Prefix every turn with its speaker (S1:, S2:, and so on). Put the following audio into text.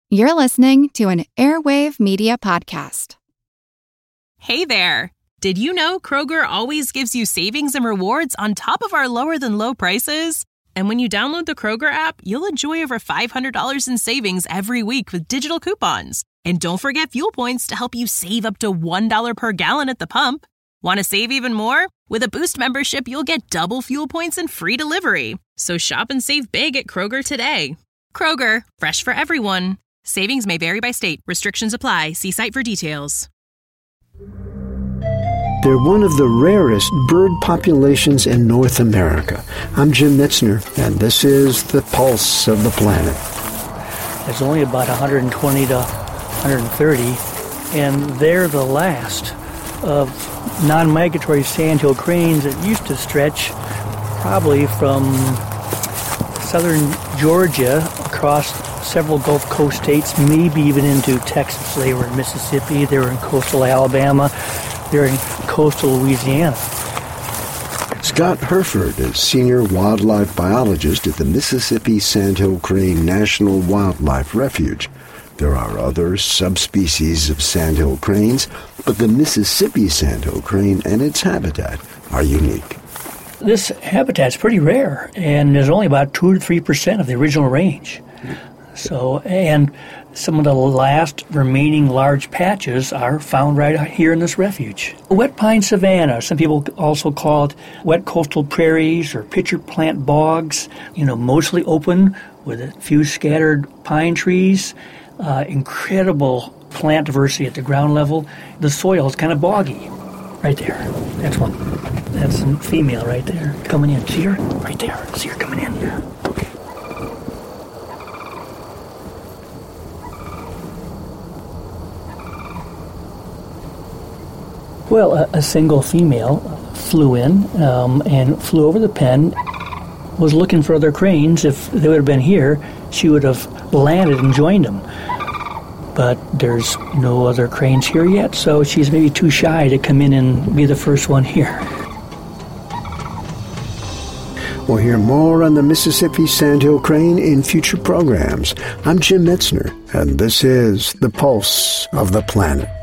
S1: You're listening to an Airwave Media Podcast.
S2: Hey there! Did you know Kroger always gives you savings and rewards on top of our lower-than-low prices? And when you download the Kroger app, you'll enjoy over $500 in savings every week with digital coupons. And don't forget fuel points to help you save up to $1 per gallon at the pump. Want to save even more? With a Boost membership, you'll get double fuel points and free delivery. So shop and save big at Kroger today. Kroger, fresh for everyone. Savings may vary by state. Restrictions apply. See site for details.
S3: They're one of the rarest bird populations in North America. I'm Jim Metzner, and this is The Pulse of the Planet.
S4: There's only about 120 to 130, and they're the last of non-migratory sandhill cranes that used to stretch probably from southern Georgia across several Gulf Coast states, maybe even into Texas. They were in Mississippi, they were in coastal Alabama, they were in coastal Louisiana.
S3: Scott Herford is senior wildlife biologist at the Mississippi Sandhill Crane National Wildlife Refuge. There are other subspecies of sandhill cranes, but the Mississippi sandhill crane and its habitat are unique.
S4: This habitat's pretty rare, and there's only about 2 to 3% of the original range. So, and some of the last remaining large patches are found right here in this refuge. Wet pine savanna, some people also call it wet coastal prairies or pitcher plant bogs, mostly open with a few scattered pine trees, incredible plant diversity at the ground level. The soil is kind of boggy. Right there. That's one. That's a female right there coming in. See her? Right there. See her coming in. Okay. Well, a single female flew in and flew over the pen, was looking for other cranes. If they would have been here, she would have landed and joined them. But there's no other cranes here yet, so she's maybe too shy to come in and be the first one here.
S3: We'll hear more on the Mississippi Sandhill Crane in future programs. I'm Jim Metzner, and this is The Pulse of the Planet.